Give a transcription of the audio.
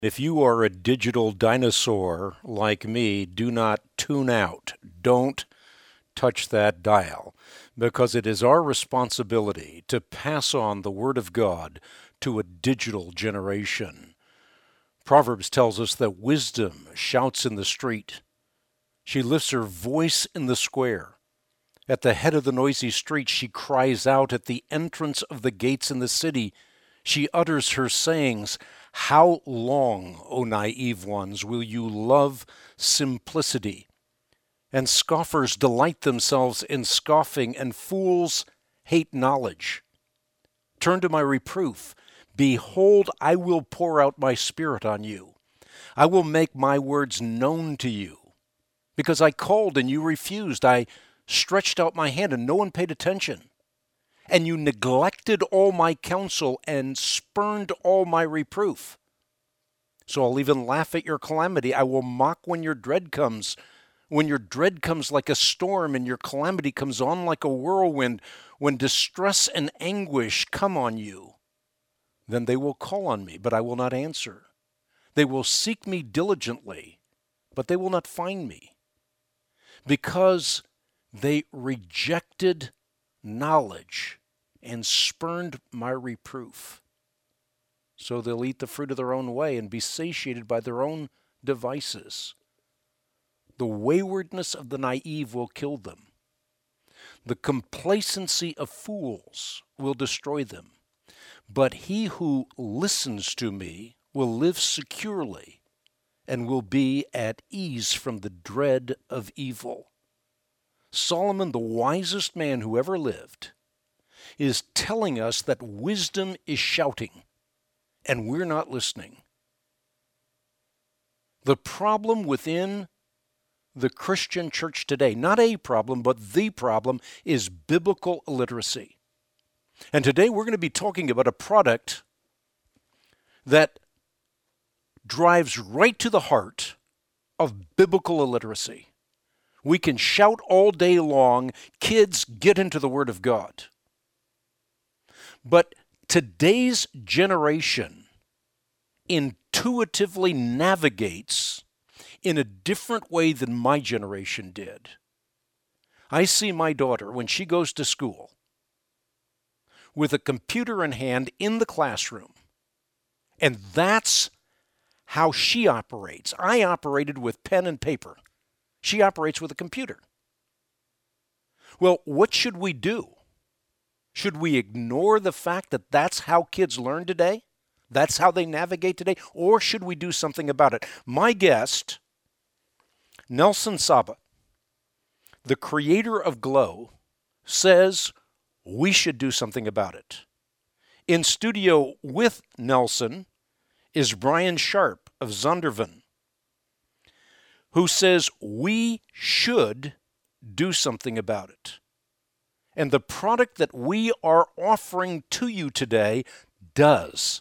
If you are a digital dinosaur like me, do not tune out. Don't touch that dial, because it is our responsibility to pass on the Word of God to a digital generation. Proverbs tells us that wisdom shouts in the street. She lifts her voice in the square. At the head of the noisy street, she cries out. At the entrance of the gates in the city, she utters her sayings. How long, O naive ones, will you love simplicity? And scoffers delight themselves in scoffing, and fools hate knowledge. Turn to my reproof. Behold, I will pour out my spirit on you. I will make my words known to you. Because I called and you refused. I stretched out my hand and no one paid attention. And you neglected all my counsel and spurned all my reproof. So I'll even laugh at your calamity. I will mock when your dread comes. When your dread comes like a storm and your calamity comes on like a whirlwind, when distress and anguish come on you, then they will call on me, but I will not answer. They will seek me diligently, but they will not find me, because they rejected knowledge and spurned my reproof. So they'll eat the fruit of their own way and be satiated by their own devices. The waywardness of the naive will kill them. The complacency of fools will destroy them. But he who listens to me will live securely and will be at ease from the dread of evil. Solomon, the wisest man who ever lived, is telling us that wisdom is shouting, and we're not listening. The problem within the Christian church today, not a problem, but the problem, is biblical illiteracy. And today we're going to be talking about a product that drives right to the heart of biblical illiteracy. We can shout all day long, kids, get into the Word of God. But today's generation intuitively navigates in a different way than my generation did. I see my daughter when she goes to school with a computer in hand in the classroom, and that's how she operates. I operated with pen and paper. She operates with a computer. Well, what should we do? Should we ignore the fact that that's how kids learn today? That's how they navigate today? Or should we do something about it? My guest, Nelson Saba, the creator of Glow, says we should do something about it. In studio with Nelson is Brian Sharp of Zondervan, who says we should do something about it. And the product that we are offering to you today does